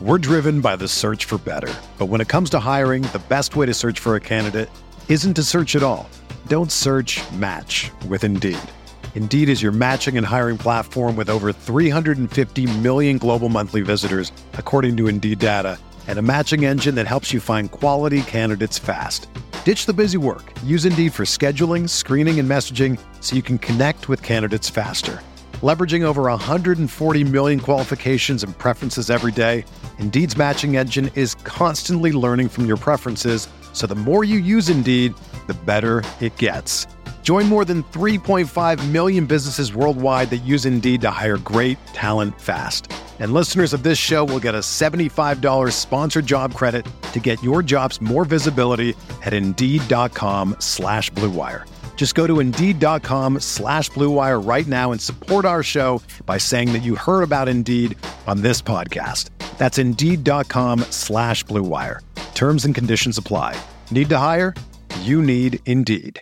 We're driven by the search for better. But when it comes to hiring, the best way to search for a candidate isn't to search at all. Don't search, match with Indeed. Indeed is your matching and hiring platform with over 350 million global monthly visitors, according to Indeed data, and a matching engine that helps you find quality candidates fast. Ditch the busy work. Use Indeed for scheduling, screening, and messaging so you can connect with candidates faster. Leveraging over 140 million qualifications and preferences every day, Indeed's matching engine is constantly learning from your preferences, so the more you use Indeed, the better it gets. Join more than 3.5 million businesses worldwide that use Indeed to hire great talent fast. And listeners of this show will get a $75 sponsored job credit to get your jobs more visibility at Indeed.com/Blue Wire. Just go to Indeed.com/Blue Wire right now and support our show by saying that you heard about Indeed on this podcast. That's Indeed.com/Blue Wire. Terms and conditions apply. Need to hire? You need Indeed.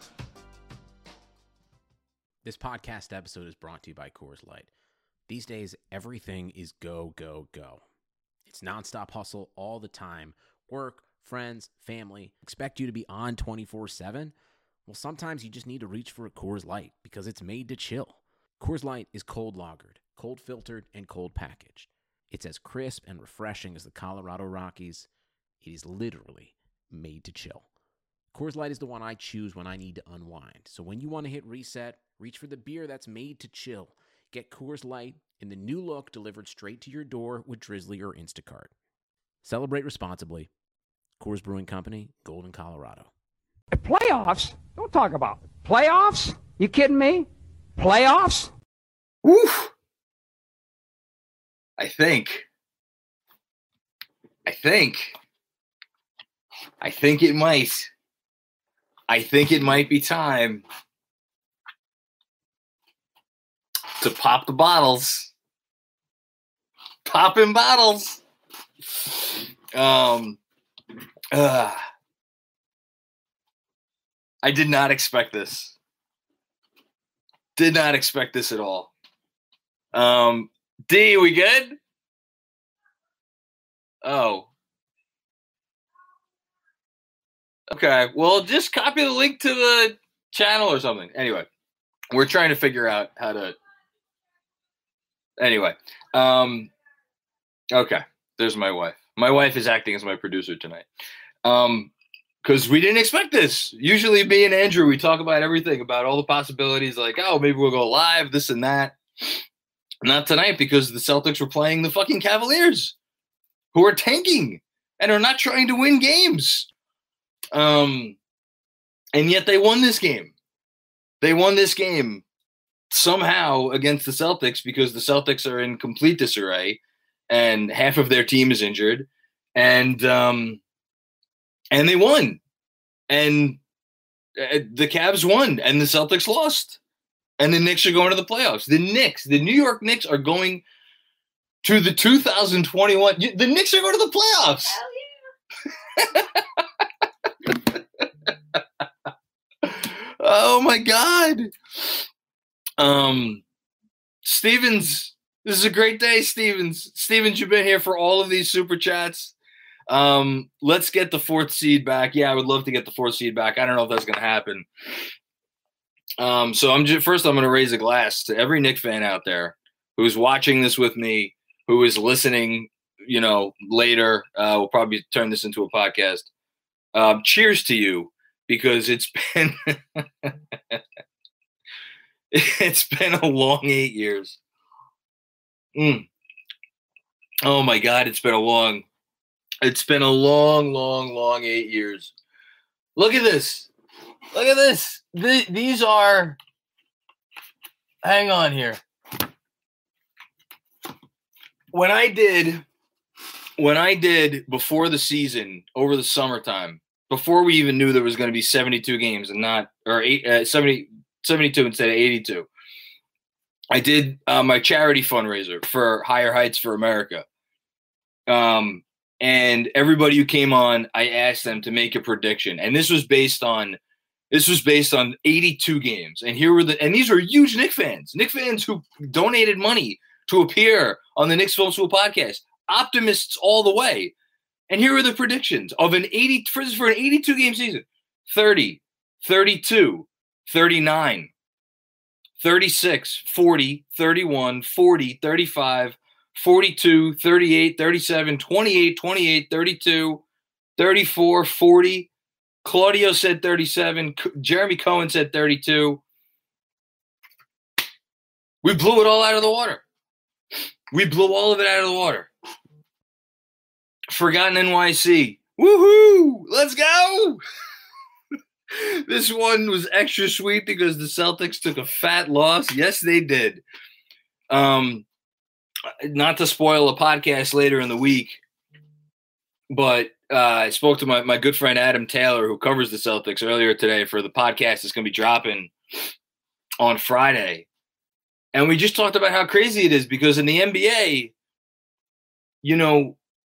This podcast episode is brought to you by Coors Light. These days, everything is go, go, go. It's nonstop hustle all the time. Work, friends, family, expect you to be on 24/7. Well, sometimes you just need to reach for a Coors Light because it's made to chill. Coors Light is cold lagered, cold filtered, and cold packaged. It's as crisp and refreshing as the Colorado Rockies. It is literally made to chill. Coors Light is the one I choose when I need to unwind. So when you want to hit reset, reach for the beer that's made to chill. Get Coors Light in the new look delivered straight to your door with Drizzly or Instacart. Celebrate responsibly. Coors Brewing Company, Golden, Colorado. Playoffs? Don't talk about playoffs. You kidding me? Playoffs? Oof. I think it might. I think it might be time to pop the bottles. Popping bottles. I did not expect this. Did not expect this at all. D, we good? Oh. Okay, well, just copy the link to the channel or something. Anyway, we're trying to figure out how to... Anyway, okay, there's my wife. My wife is acting as my producer tonight. Because we didn't expect this. Usually me and Andrew, we talk about everything, about all the possibilities, like, oh, maybe we'll go live, this and that. Not tonight, because the Celtics were playing the fucking Cavaliers, who are tanking and are not trying to win games. And yet they won this game. They won this game somehow against the Celtics because the Celtics are in complete disarray and half of their team is injured. And they won. And the Cavs won and the Celtics lost. And the Knicks are going to the playoffs. The New York Knicks are going to the 2021. The Knicks are going to the playoffs. Hell yeah. Oh my God. Stevens, this is a great day, Stevens. Stevens, you've been here for all of these super chats. Let's get the fourth seed back. Yeah, I would love to get the fourth seed back. I don't know if that's going to happen. So I'm going to raise a glass to every Knicks fan out there who's watching this with me, who is listening, later. We'll probably turn this into a podcast. Cheers to you, because it's been it's been a long 8 years. Oh my God, it's been a long 8 years. Look at this. Look at this. These are, hang on here. When I did before the season, over the summertime, before we even knew there was going to be 72 games and not, or 72 instead of 82, I did my charity fundraiser for Higher Heights for America. And everybody who came on, I asked them to make a prediction. And this was based on 82 games. And and these were huge Knicks fans who donated money to appear on the Knicks Film School podcast. optimists all the way. And here are the predictions of an 82 game season: 30, 32, 39, 36, 40, 31, 40, 35, 42, 38, 37, 28, 28, 32, 34, 40. Claudio said 37. Jeremy Cohen said 32. We blew it all out of the water. We blew all of it out of the water. Forgotten NYC. Woohoo! Let's go! This one was extra sweet because the Celtics took a fat loss. Yes, they did. Not to spoil a podcast later in the week, but I spoke to my good friend Adam Taylor, who covers the Celtics, earlier today for the podcast that's going to be dropping on Friday. And we just talked about how crazy it is because in the NBA, you know,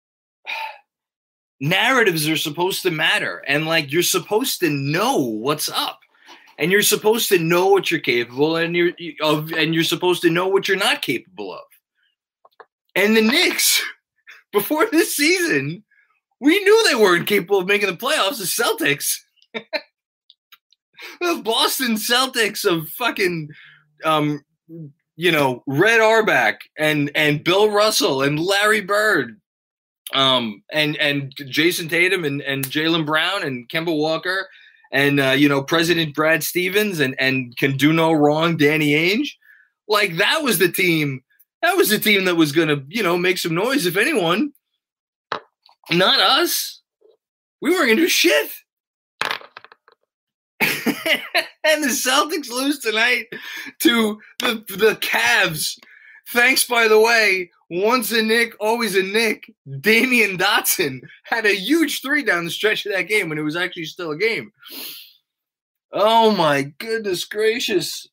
narratives are supposed to matter. And like, you're supposed to know what's up. And you're supposed to know what you're capable and you're supposed to know what you're not capable of. And the Knicks, before this season, we knew they weren't capable of making the playoffs. The Celtics, the Boston Celtics of fucking, Red Auerbach and Bill Russell and Larry Bird, and Jason Tatum and Jaylen Brown and Kemba Walker and President Brad Stevens and can do no wrong Danny Ainge. Like that was the team. That was the team that was going to, make some noise, if anyone. Not us. We weren't going to do shit. And the Celtics lose tonight to the Cavs. Thanks, by the way, once a Knick, always a Knick. Damian Dotson had a huge three down the stretch of that game when it was actually still a game. Oh, my goodness gracious.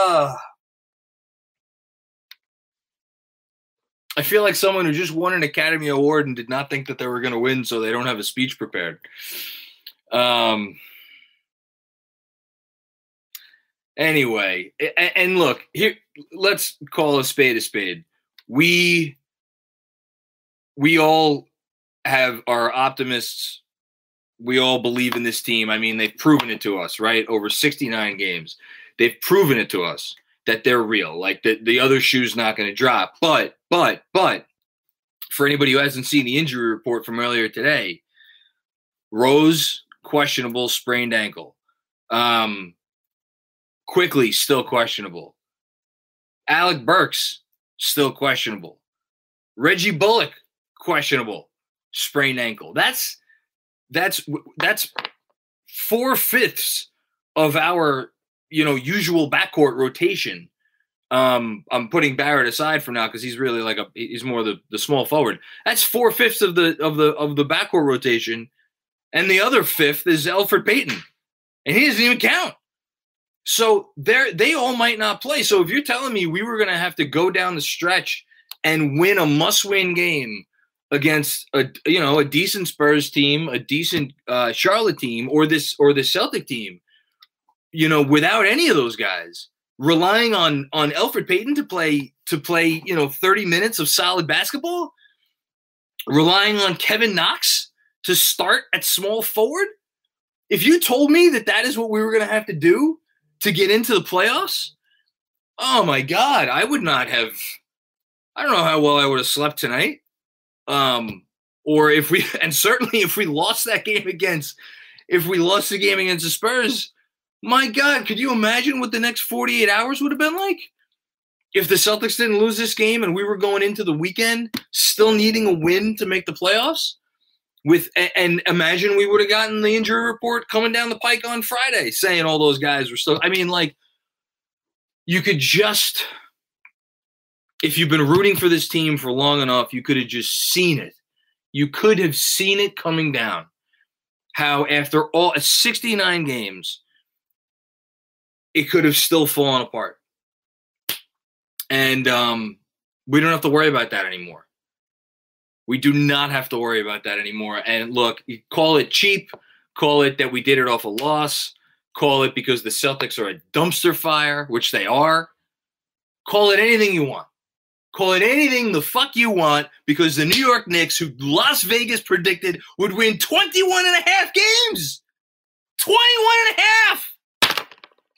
I feel like someone who just won an Academy Award and did not think that they were going to win, so they don't have a speech prepared. Anyway, and look, here, let's call a spade a spade. We all are optimists. We all believe in this team. I mean, they've proven it to us, right? Over 69 games. They've proven it to us that they're real. Like the other shoe's not going to drop. But for anybody who hasn't seen the injury report from earlier today, Rose, questionable, sprained ankle. Quickly, still questionable. Alec Burks, still questionable. Reggie Bullock, questionable, sprained ankle. That's 4/5 of our usual backcourt rotation. I'm putting Barrett aside for now because he's really he's more the small forward. That's 4/5 of the backcourt rotation, and the other fifth is Elfrid Payton, and he doesn't even count. So they all might not play. So if you're telling me we were going to have to go down the stretch and win a must-win game against a decent Spurs team, a decent Charlotte team, or the Celtic team, without any of those guys, relying on Elfrid Payton to play 30 minutes of solid basketball, relying on Kevin Knox to start at small forward. If you told me that is what we were going to have to do to get into the playoffs, oh my God, I don't know how well I would have slept tonight. Or certainly if we lost the game against the Spurs, my God, could you imagine what the next 48 hours would have been like? If the Celtics didn't lose this game and we were going into the weekend still needing a win to make the playoffs, and imagine we would have gotten the injury report coming down the pike on Friday saying all those guys were still, you could just, if you've been rooting for this team for long enough, you could have just seen it. You could have seen it coming down. How after all 69 games, it could have still fallen apart. And we don't have to worry about that anymore. We do not have to worry about that anymore. And look, you call it cheap, call it that we did it off a loss, call it because the Celtics are a dumpster fire, which they are. Call it anything you want. Call it anything the fuck you want, because the New York Knicks, who Las Vegas predicted would win 21 and a half games. 21 and a half.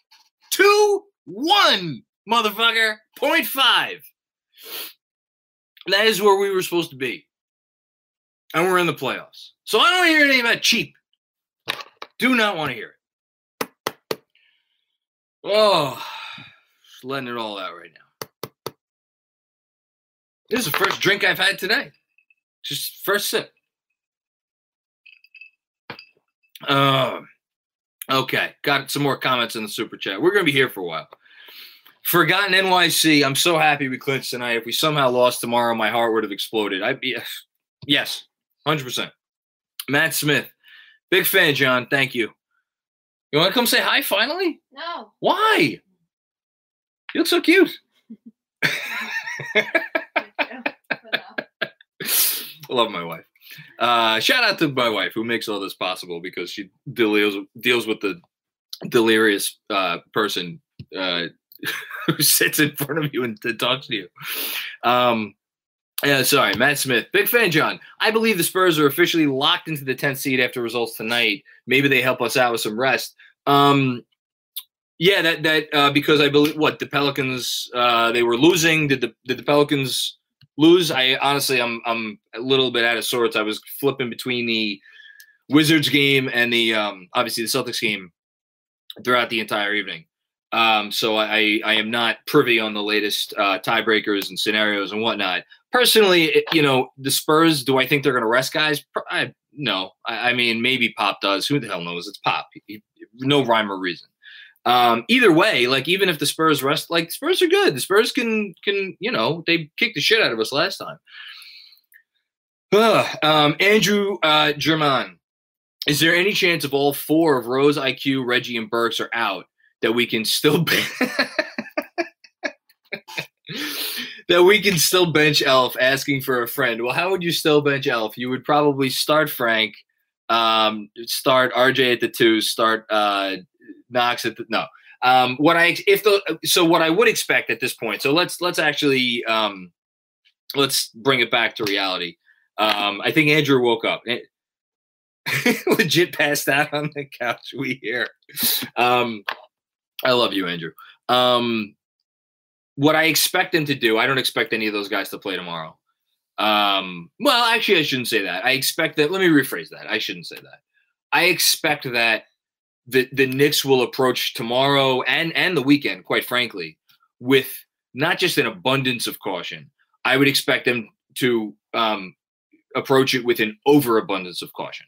2-1, motherfucker. 0.5. That is where we were supposed to be. And we're in the playoffs. So I don't want to hear anything about cheap. Do not want to hear it. Oh, just letting it all out right now. This is the first drink I've had today. Just first sip. Okay, got some more comments in the super chat. We're going to be here for a while. Forgotten NYC, I'm so happy we clinched tonight. If we somehow lost tomorrow, my heart would have exploded. Yes, 100%. Matt Smith, big fan, John. Thank you. You want to come say hi finally? No. Why? You look so cute. I love my wife. Shout out to my wife who makes all this possible, because she deals with the delirious person who sits in front of you and talks to you. Yeah, sorry, Matt Smith. Big fan, John. I believe the Spurs are officially locked into the 10th seed after results tonight. Maybe they help us out with some rest. Yeah, that because I believe the Pelicans they were losing. Did the Pelicans lose? I honestly, I'm a little bit out of sorts. I was flipping between the Wizards game and the obviously the Celtics game throughout the entire evening. So I am not privy on the latest tiebreakers and scenarios and whatnot. Personally, the Spurs, do I think they're going to rest guys? No. I mean, maybe Pop does. Who the hell knows? It's Pop. No rhyme or reason. Either way, even if the Spurs rest, Spurs are good. The Spurs can they kicked the shit out of us last time. Andrew German, is there any chance if all four of Rose, IQ, Reggie, and Burks are out that we can still bench Elf asking for a friend? Well, how would you still bench Elf? You would probably start Frank, start RJ at the 2, start Knox at the no. What I would expect at this point. So let's actually let's bring it back to reality. I think Andrew woke up. Legit passed out on the couch. We hear. I love you, Andrew. What I expect them to do, I don't expect any of those guys to play tomorrow. Well, actually, I shouldn't say that. I expect that. Let me rephrase that. I shouldn't say that. I expect that the Knicks will approach tomorrow and the weekend, quite frankly, with not just an abundance of caution. I would expect them to approach it with an overabundance of caution,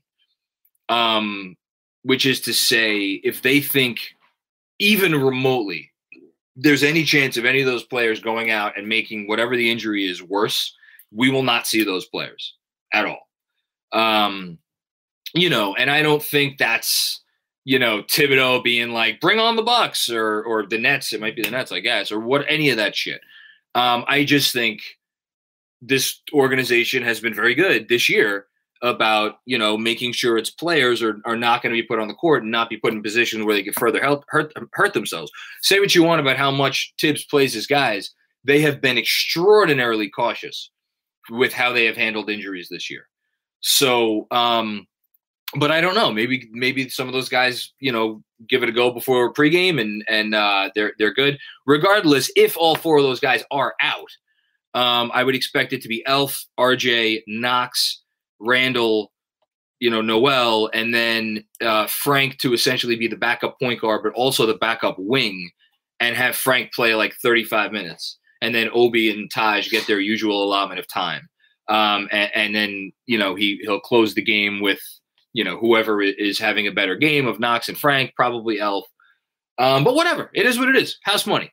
which is to say, if they think even remotely there's any chance of any of those players going out and making whatever the injury is worse, we will not see those players at all. And I don't think that's, Thibodeau being like, bring on the Bucks or the Nets. It might be the Nets, I guess, or what, any of that shit. I just think this organization has been very good this year about, making sure its players are not going to be put on the court and not be put in positions where they can further hurt themselves. Say what you want about how much Tibbs plays his guys. They have been extraordinarily cautious with how they have handled injuries this year. So, but I don't know. Maybe some of those guys, give it a go before pregame and they're good. Regardless, if all four of those guys are out, I would expect it to be Elf, RJ, Knox, Randall, Noel, and then Frank to essentially be the backup point guard, but also the backup wing, and have Frank play 35 minutes, and then Obi and Taj get their usual allotment of time, and then he'll close the game with whoever is having a better game of Knox and Frank, probably Elf, but whatever, it is what it is. House money.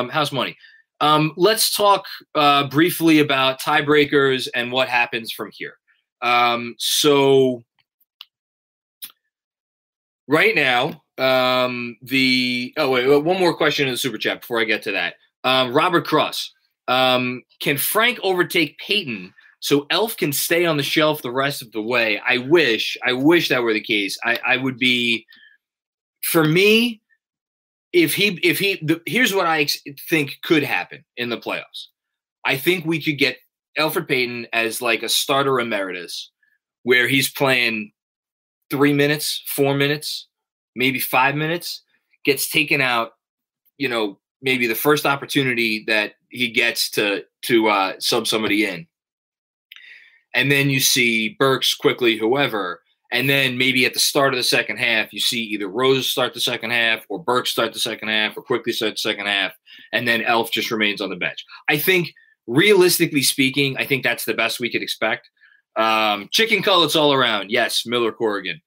Let's talk briefly about tiebreakers and what happens from here. So right now, one more question in the super chat before I get to that. Robert Cross, can Frank overtake Peyton so Elf can stay on the shelf the rest of the way? I wish that were the case. I would be, for me, here's what I think could happen in the playoffs. I think we could get Elfrid Payton as like a starter emeritus, where he's playing 3 minutes, 4 minutes, maybe 5 minutes, gets taken out, maybe the first opportunity that he gets to sub somebody in. And then you see Burks, Quickly, whoever. And then maybe at the start of the second half, you see either Rose start the second half or Burks start the second half or Quickly start the second half. And then Elf just remains on the bench. I think, realistically speaking, I think that's the best we could expect. Chicken cullets all around. Yes, Miller Corrigan.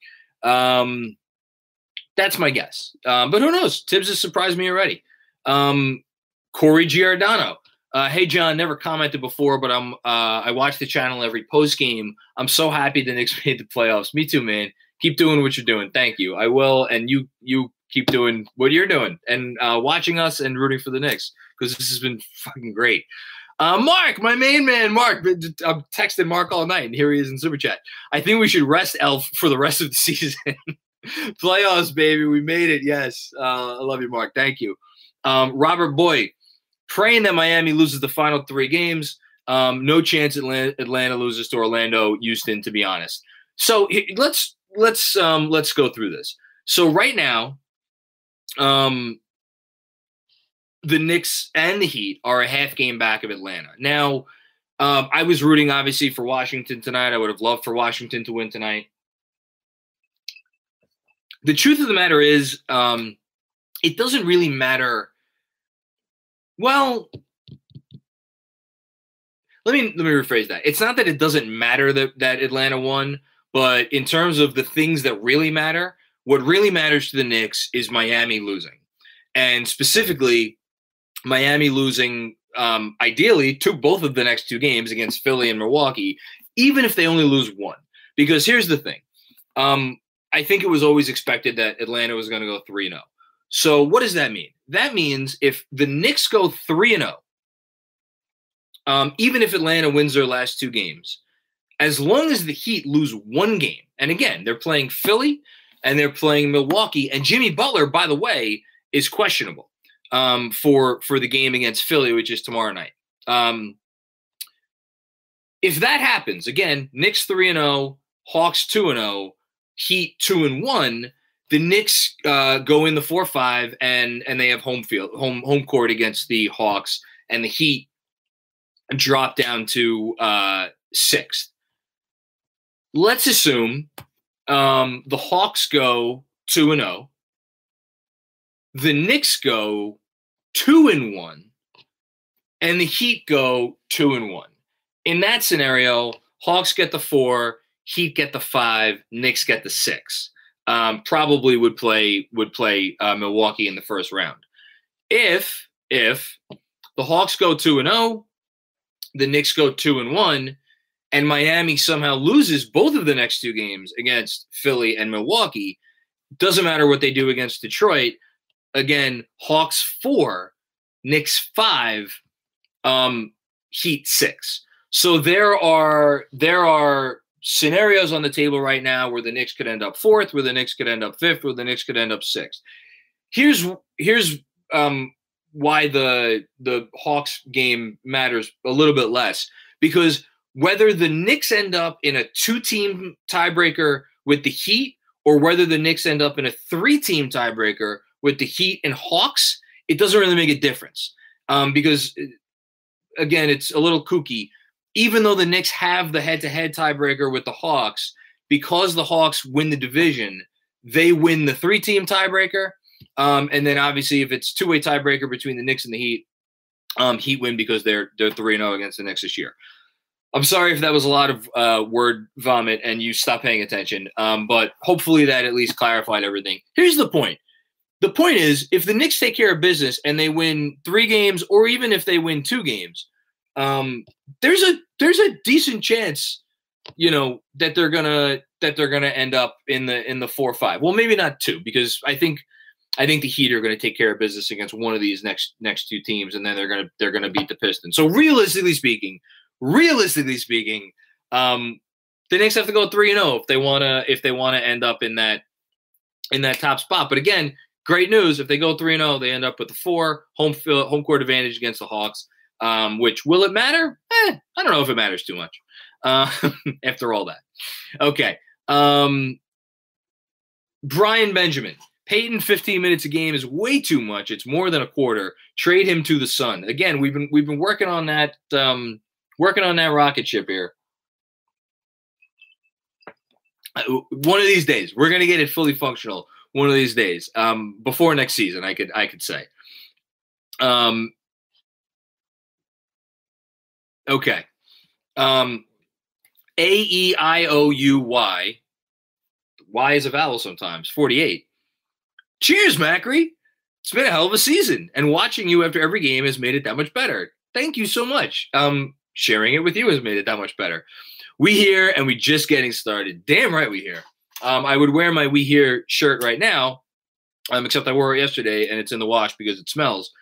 That's my guess. But who knows? Tibbs has surprised me already. Corey Giordano. Hey, John, never commented before, but I watch the channel every post game. I'm so happy the Knicks made the playoffs. Me too, man. Keep doing what you're doing. Thank you. I will. And you keep doing what you're doing and watching us and rooting for the Knicks, because this has been fucking great. Mark, my main man, Mark. I'm texting Mark all night, and here he is in Super Chat. I think we should rest Elf for the rest of the season. Playoffs, baby. We made it. Yes. I love you, Mark. Thank you. Robert Boyd, praying that Miami loses the final 3 games. No chance Atlanta loses to Orlando, Houston, to be honest. So let's go through this. So right now, the Knicks and the Heat are a half game back of Atlanta. Now, I was rooting, obviously, for Washington tonight. I would have loved for Washington to win tonight. The truth of the matter is, it doesn't really matter. Well, let me rephrase that. It's not that it doesn't matter that Atlanta won, but in terms of the things that really matter, what really matters to the Knicks is Miami losing. And specifically, Miami losing, ideally, to both of the next 2 games against Philly and Milwaukee, even if they only lose 1. Because here's the thing. I think it was always expected that Atlanta was going to go 3-0. So what does that mean? That means if the Knicks go 3-0, even if Atlanta wins their last 2 games, as long as the Heat lose 1 game, and again, they're playing Philly and they're playing Milwaukee, and Jimmy Butler, by the way, is questionable for the game against Philly, which is tomorrow night. If that happens, again, Knicks 3-0, Hawks 2-0, Heat 2-1, the Knicks go in the 4-5 and they have home court against the Hawks, and the Heat drop down to 6th. Let's assume the Hawks go 2-0, the Knicks go 2-1, and the Heat go 2-1. In that scenario, Hawks get the 4, Heat get the 5, Knicks get the 6. Probably would play Milwaukee in the first round. If the Hawks go 2-0, the Knicks go 2-1, and Miami somehow loses both of the next 2 games against Philly and Milwaukee, doesn't matter what they do against Detroit. Again, Hawks 4, Knicks 5, Heat 6. So there are scenarios on the table right now where the Knicks could end up 4th, where the Knicks could end up 5th, where the Knicks could end up 6th. Here's why the Hawks game matters a little bit less, because whether the Knicks end up in a 2-team tiebreaker with the Heat, or whether the Knicks end up in a 3-team tiebreaker with the Heat and Hawks, it doesn't really make a difference. Because, again, it's a little kooky. Even though the Knicks have the head-to-head tiebreaker with the Hawks, because the Hawks win the division, they win the 3-team tiebreaker. And then, obviously, if it's 2-way tiebreaker between the Knicks and the Heat, Heat win because they're 3-0 against the Knicks this year. I'm sorry if that was a lot of word vomit and you stopped paying attention, but hopefully that at least clarified everything. Here's the point. The point is, if the Knicks take care of business and they win 3 games, or even if they win 2 games, there's a decent chance, that they're gonna end up in the 4-5. Well, maybe not 2, because I think the Heat are going to take care of business against one of these next 2 teams, and then they're gonna beat the Pistons. So realistically speaking, the Knicks have to go 3-0 if they wanna end up in that top spot. But again, great news. If they go 3-0, they end up with the 4 home court advantage against the Hawks. which will it matter? I don't know if it matters too much after all that. Okay. Brian Benjamin. Peyton 15 minutes a game is way too much. It's more than a quarter. Trade him to the Sun. Again, we've been working on that rocket ship here. One of these days, we're gonna get it fully functional. One of these days, before next season, I could say. Okay. AEIOUY. Y is a vowel sometimes. 48. Cheers, Macri. It's been a hell of a season, and watching you after every game has made it that much better. Thank you so much. Sharing it with you has made it that much better. We here, and we just getting started. Damn right we here. I would wear my We Here shirt right now, except I wore it yesterday, and it's in the wash because it smells.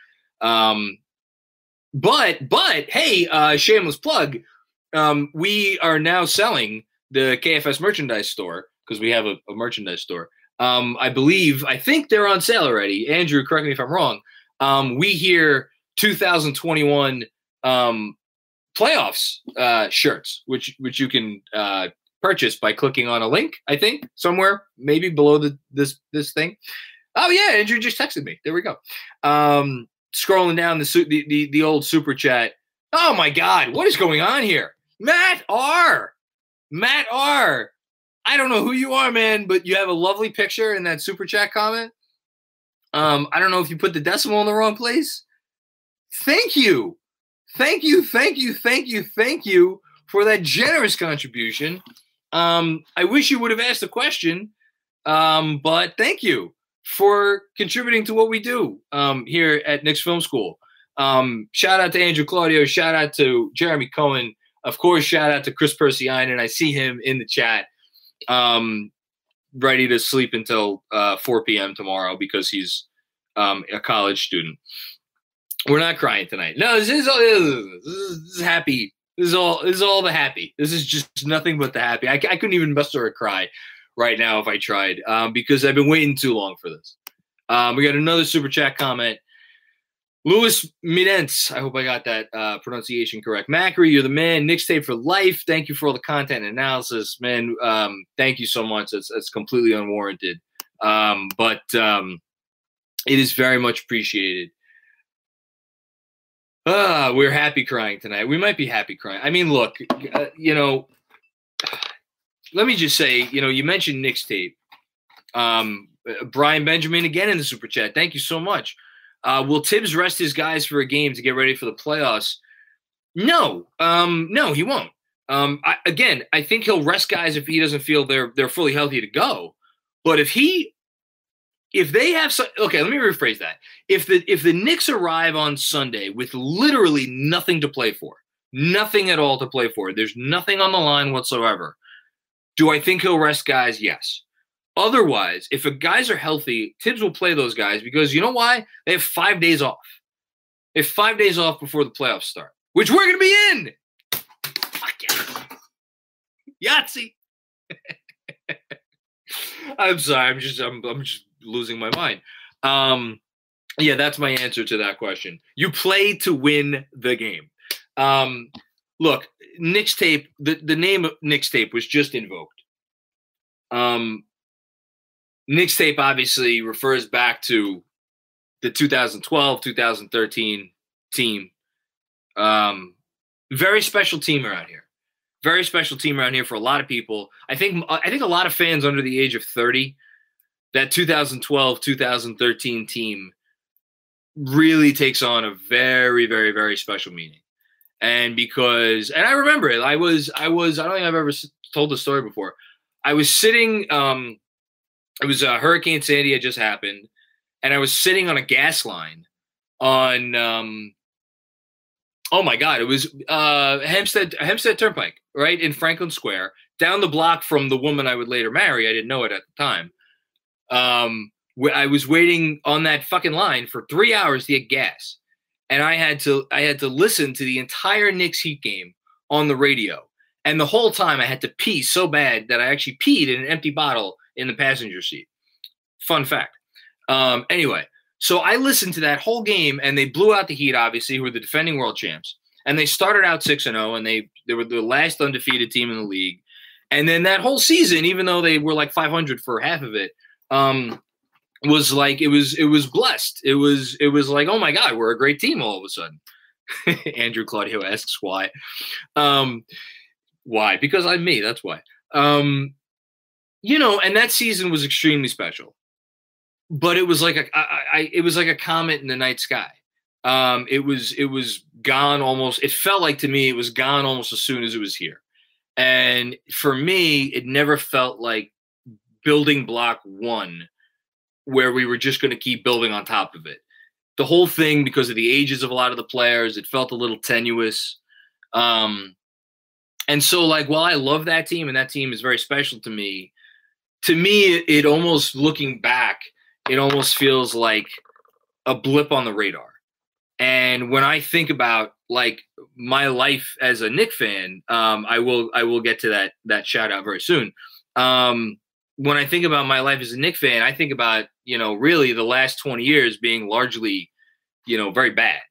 But hey, shameless plug. We are now selling the KFS merchandise store because we have a merchandise store. I think they're on sale already. Andrew, correct me if I'm wrong. We Here 2021 playoffs shirts, which you can purchase by clicking on a link, I think, somewhere, maybe below this thing. Oh yeah, Andrew just texted me. There we go. Scrolling down the old super chat. Oh my God, what is going on here? Matt R. I don't know who you are, man, but you have a lovely picture in that super chat comment. I don't know if you put the decimal in the wrong place. Thank you for that generous contribution. I wish you would have asked the question, but thank you for contributing to what we do here at Knicks Film School. Shout out to Andrew Claudio. Shout out to Jeremy Cohen. Of course, shout out to Chris Persianen. I see him in the chat, ready to sleep until 4 p.m. tomorrow because he's a college student. We're not crying tonight. No, this is happy. This is all the happy. This is just nothing but the happy. I couldn't even muster a cry right now if I tried because I've been waiting too long for this. We got another super chat comment. Louis Minentz, I hope I got that pronunciation correct. Macri, you're the man. Knicks tape for life. Thank you for all the content and analysis, man. Thank you so much. It's completely unwarranted, but it is very much appreciated. We're happy crying tonight. We might be happy crying. I mean, look, let me just say, you mentioned Knicks tape. Brian Benjamin again in the super chat. Thank you so much. Will Tibbs rest his guys for a game to get ready for the playoffs? No, he won't. I think he'll rest guys if he doesn't feel they're fully healthy to go. But if they have okay, let me rephrase that. If the Knicks arrive on Sunday with literally nothing to play for, nothing at all to play for, there's nothing on the line whatsoever. Do I think he'll rest guys? Yes. Otherwise, if the guys are healthy, Tibbs will play those guys because you know why? They have 5 days off. They have 5 days off before the playoffs start, which we're going to be in. Fuck yeah. Yahtzee. I'm sorry. I'm just losing my mind. Yeah, that's my answer to that question. You play to win the game. Look, Knicks tape, the name of Knicks tape was just invoked. Knicks tape obviously refers back to the 2012-2013 team. Very special team around here. Very special team around here for a lot of people. I think a lot of fans under the age of 30, that 2012-2013 team really takes on a very, very, very special meaning. And I remember it. I don't think I've ever told the story before. I was sitting, it was Hurricane Sandy had just happened, and I was sitting on a gas line on, oh my God, it was Hempstead Turnpike, right in Franklin Square, down the block from the woman I would later marry. I didn't know it at the time. I was waiting on that fucking line for 3 hours to get gas, and I had to listen to the entire Knicks Heat game on the radio, and the whole time I had to pee so bad that I actually peed in an empty bottle in the passenger seat. Fun fact. Anyway, So I listened to that whole game, and they blew out the Heat, obviously, who were the defending world champs. And they started out 6-0, and they were the last undefeated team in the league. And then that whole season, even though they were like 500 for half of it, was like it was blessed. It was like, oh my God, we're a great team all of a sudden. Andrew Claudio asks why. Why? Because I'm me. That's why. And that season was extremely special. But it was like a comet in the night sky. It was gone almost. It felt like to me it was gone almost as soon as it was here. And for me, it never felt like building block one, where we were just going to keep building on top of it. The whole thing, because of the ages of a lot of the players, it felt a little tenuous. And so, like, while I love that team and that team is very special to me, it almost, looking back, it almost feels like a blip on the radar. And when I think about like my life as a Knick fan, I will get to that shout out very soon. When I think about my life as a Knick fan, I think about, really the last 20 years being largely, very bad.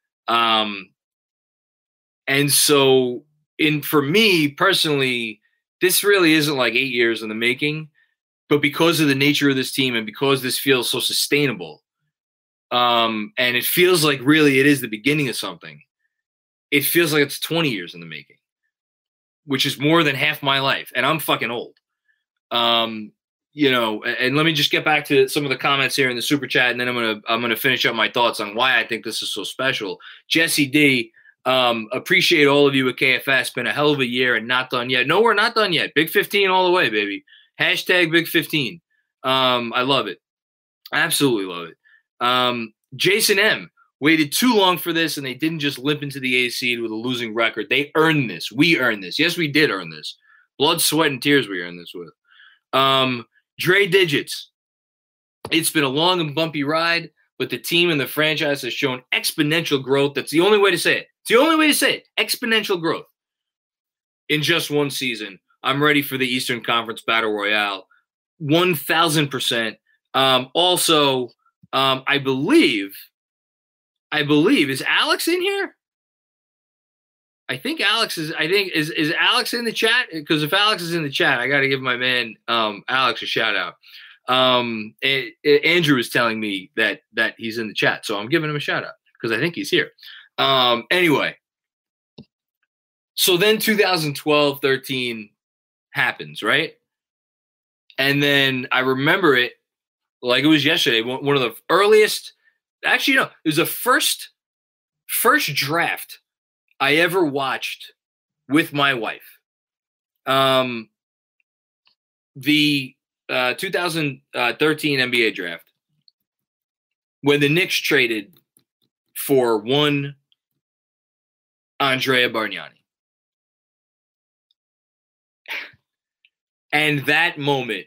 And so for me personally, this really isn't like 8 years in the making, but because of the nature of this team and because this feels so sustainable, and it feels like really it is the beginning of something, it feels like it's 20 years in the making, which is more than half my life. And I'm fucking old. And let me just get back to some of the comments here in the super chat, and then I'm gonna finish up my thoughts on why I think this is so special. Jesse D, appreciate all of you at KFS. Been a hell of a year and not done yet. No, we're not done yet. Big 15 all the way, baby. Hashtag Big 15. I love it. Absolutely love it. Jason M waited too long for this, and they didn't just limp into the A seed with a losing record. They earned this. We earned this. Yes, we did earn this. Blood, sweat, and tears we earned this with. Dre Digits. It's been a long and bumpy ride, but the team and the franchise has shown exponential growth. That's the only way to say it. It's the only way to say it. Exponential growth. In just one season. I'm ready for the Eastern Conference Battle Royale. 1,000%. Also, I believe, is Alex in here? Is Alex in the chat? Because if Alex is in the chat, I got to give my man Alex a shout out. Andrew is telling me that he's in the chat, so I'm giving him a shout out because I think he's here. Anyway, so then 2012-13 happens, right? And then I remember it like it was yesterday. One of the earliest, actually, no, it was the first draft I ever watched with my wife. The 2013 NBA draft, when the Knicks traded for one Andrea Bargnani. And that moment,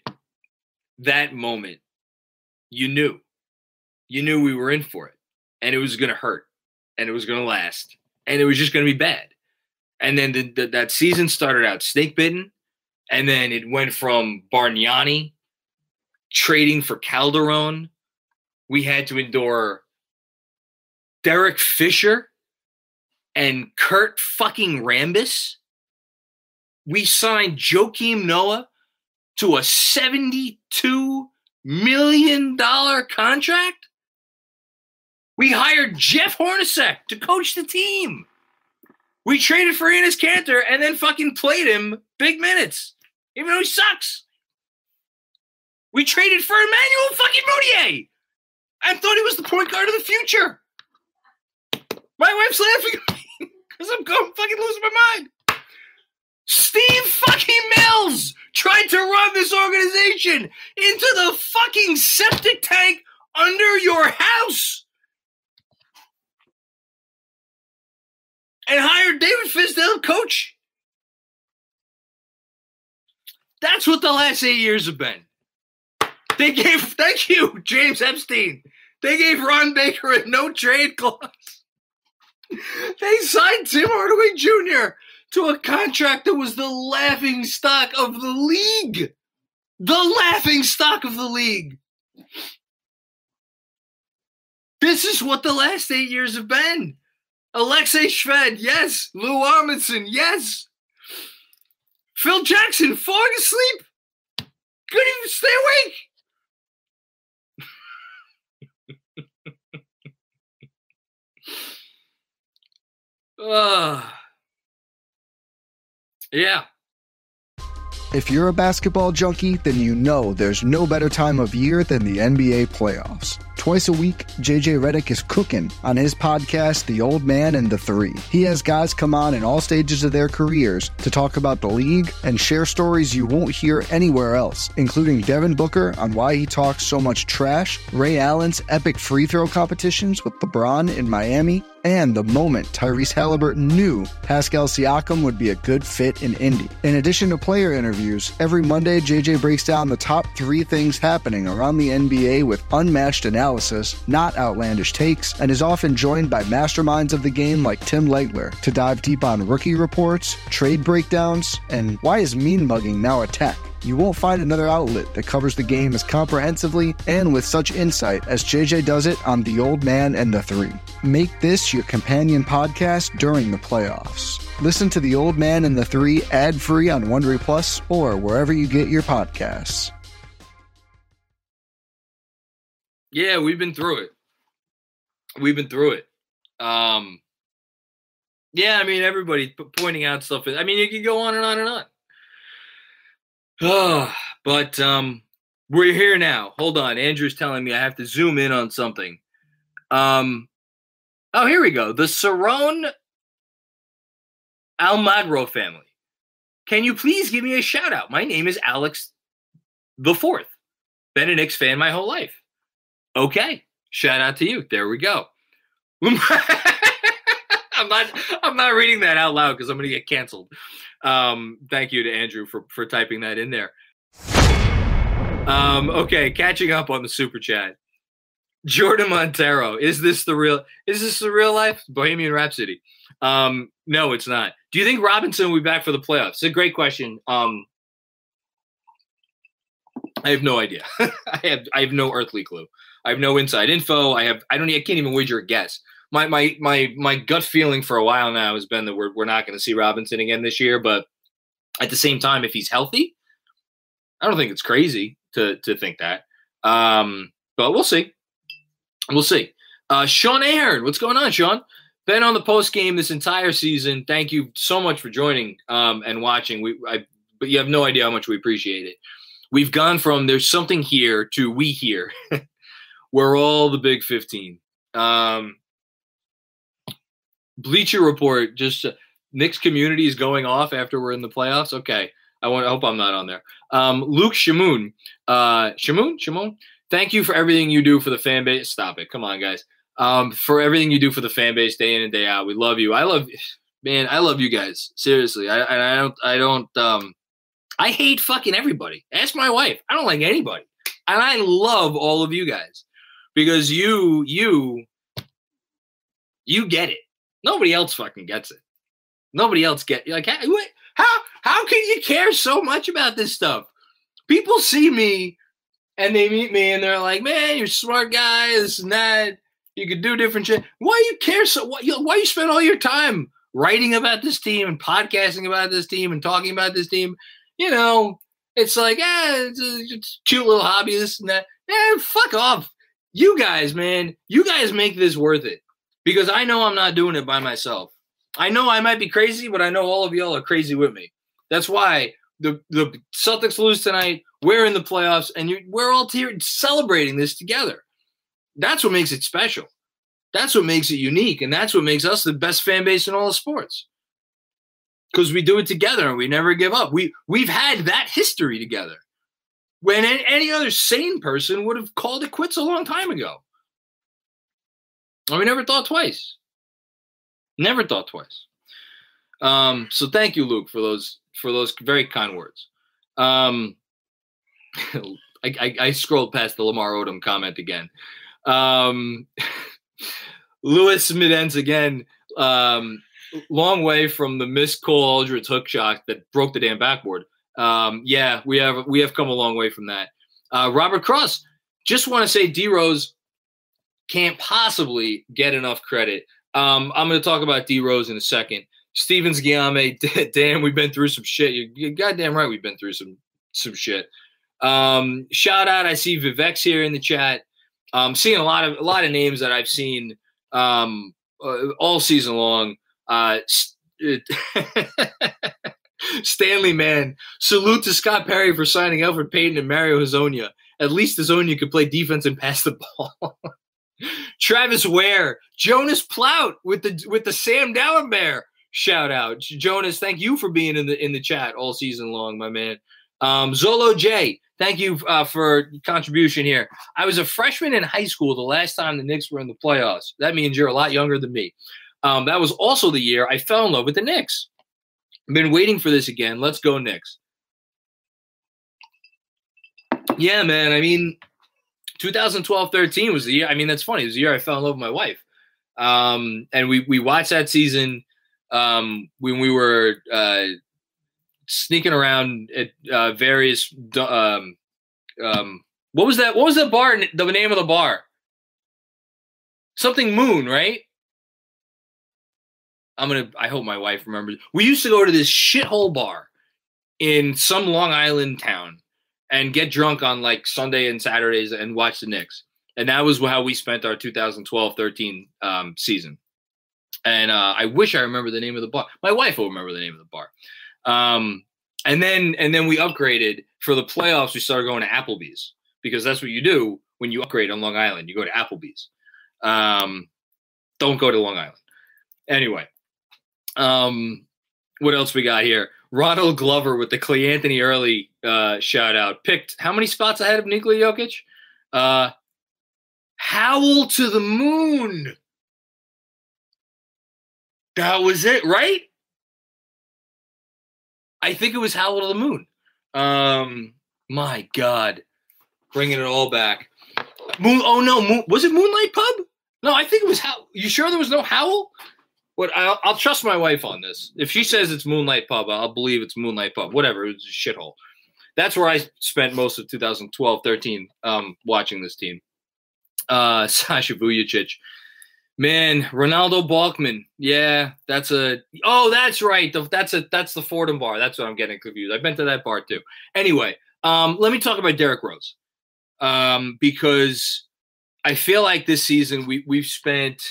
you knew we were in for it, and it was going to hurt, and it was going to last, and it was just going to be bad. And then that season started out snake bitten, and then it went from Bargnani trading for Calderon. We had to endure Derek Fisher and Kurt fucking Rambis. We signed Joakim Noah to a $72 million contract. We hired Jeff Hornacek to coach the team. We traded for Enes Kanter and then fucking played him big minutes, even though he sucks. We traded for Emmanuel fucking Mudiay. I thought he was the point guard of the future. My wife's laughing at me because I'm going fucking losing my mind. Steve fucking Mills tried to run this organization into the fucking septic tank under your house and hired David Fizdale coach. That's what the last 8 years have been. Thank you, James Epstein. They gave Ron Baker a no trade clause. They signed Tim Hardaway Jr. to a contract that was the laughing stock of the league. The laughing stock of the league. This is what the last 8 years have been. Alexei Shved, yes. Lou Amundsen, yes. Phil Jackson, falling asleep. Couldn't even stay awake. Yeah. If you're a basketball junkie, then you know there's no better time of year than the NBA playoffs. Twice a week, JJ Redick is cooking on his podcast, The Old Man and the Three. He has guys come on in all stages of their careers to talk about the league and share stories you won't hear anywhere else, including Devin Booker on why he talks so much trash, Ray Allen's epic free throw competitions with LeBron in Miami, and the moment Tyrese Halliburton knew Pascal Siakam would be a good fit in Indy. In addition to player interviews, every Monday JJ breaks down the top 3 things happening around the NBA with unmatched analysis, not outlandish takes, and is often joined by masterminds of the game like Tim Legler to dive deep on rookie reports, trade breakdowns, and why is mean mugging now a tech? You won't find another outlet that covers the game as comprehensively and with such insight as JJ does it on The Old Man and the Three. Make this your companion podcast during the playoffs. Listen to The Old Man and the Three ad-free on Wondery Plus or wherever you get your podcasts. Yeah, we've been through it. Yeah, I mean, everybody pointing out stuff. I mean, you can go on and on and on. But we're here now. Hold on. Andrew's telling me I have to zoom in on something. Oh, here we go. The Cerrone Almagro family. Can you please give me a shout out? My name is Alex the Fourth. Been a Knicks fan my whole life. Okay. Shout out to you. There we go. I'm not reading that out loud because I'm going to get canceled. Thank you to Andrew for typing that in there. Okay, catching up on the super chat. Jordan Montero, is this the real life? Bohemian Rhapsody. No, it's not. Do you think Robinson will be back for the playoffs? It's a great question. I have no idea. I have no earthly clue. I have no inside info. I can't even wager a guess. My gut feeling for a while now has been that we're not going to see Robinson again this year. But at the same time, if he's healthy, I don't think it's crazy to think that. But we'll see. We'll see. Sean Ahern, what's going on, Sean? Been on the post game this entire season. Thank you so much for joining and watching. But you have no idea how much we appreciate it. We've gone from there's something here to we here. We're all the Big 15. Bleacher Report, just Knicks community is going off after we're in the playoffs. Okay. I hope I'm not on there. Luke Shamoon. Shamoon? Thank you for everything you do for the fan base. Stop it. Come on, guys. For everything you do for the fan base day in and day out. We love you. I love you guys. Seriously. I hate fucking everybody. Ask my wife. I don't like anybody. And I love all of you guys because you get it. Nobody else fucking gets it. Nobody else like how can you care so much about this stuff? People see me and they meet me and they're like, man, you're a smart guy, this and that. You could do different shit. Why you care why you spend all your time writing about this team and podcasting about this team and talking about this team? You know, it's like, it's a cute little hobby, this and that. Fuck off. You guys, man, you guys make this worth it because I know I'm not doing it by myself. I know I might be crazy, but I know all of y'all are crazy with me. That's why the Celtics lose tonight. We're in the playoffs, and we're all here celebrating this together. That's what makes it special. That's what makes it unique, and that's what makes us the best fan base in all of sports. Because we do it together, and we never give up. We've had that history together. When any other sane person would have called it quits a long time ago. And we never thought twice. Never thought twice. So thank you, Luke, for those very kind words. I scrolled past the Lamar Odom comment again. Louis Midens again. Long way from the missed Cole Aldrich hook shot that broke the damn backboard. Yeah, we have come a long way from that. Robert Cross, just want to say, D Rose, can't possibly get enough credit. I'm going to talk about D Rose in a second. Stevens Guillaume, damn, we've been through some shit. You're goddamn right, we've been through some shit. Shout out, I see Vivek's here in the chat. Seeing a lot of names that I've seen all season long. Stanley Mann, salute to Scott Perry for signing Elfrid Payton and Mario Hezonja. At least Hezonja could play defense and pass the ball. Travis Ware, Jonas Plout with the Sam Dallenberg shout out. Jonas, thank you for being in the chat all season long, my man. Zolo J, thank you for contribution here. I was a freshman in high school the last time the Knicks were in the playoffs. That means you're a lot younger than me. That was also the year I fell in love with the Knicks. I've been waiting for this again. Let's go Knicks. Yeah, man. I mean, 2012-13 was the year. I mean, that's funny. It was the year I fell in love with my wife. And we watched that season when we were sneaking around at various what was that? What was the bar? The name of the bar? Something Moon, right? I hope my wife remembers. We used to go to this shithole bar in some Long Island town and get drunk on like Sunday and Saturdays and watch the Knicks. And that was how we spent our 2012-13 season. And I wish I remember the name of the bar. My wife will remember the name of the bar. And then we upgraded for the playoffs. We started going to Applebee's because that's what you do when you upgrade on Long Island. You go to Applebee's. Don't go to Long Island. Anyway, what else we got here? Ronald Glover with the Clay Anthony Early shout out. Picked how many spots ahead of Nikola Jokic? Howl to the moon. That was it, right? I think it was Howl to the moon. My God. Bringing it all back. Moon. Oh, no. Was it Moonlight Pub? No, I think it was Howl. You sure there was no Howl? What? I'll trust my wife on this. If she says it's Moonlight Pub, I'll believe it's Moonlight Pub. Whatever. It was a shithole. That's where I spent most of 2012-13 watching this team. Sasha Vujacic. Man, Ronaldo Balkman. Yeah, that's right. That's the Fordham bar. That's what I'm getting confused. I've been to that bar too. Anyway, let me talk about Derrick Rose. Because I feel like this season we've spent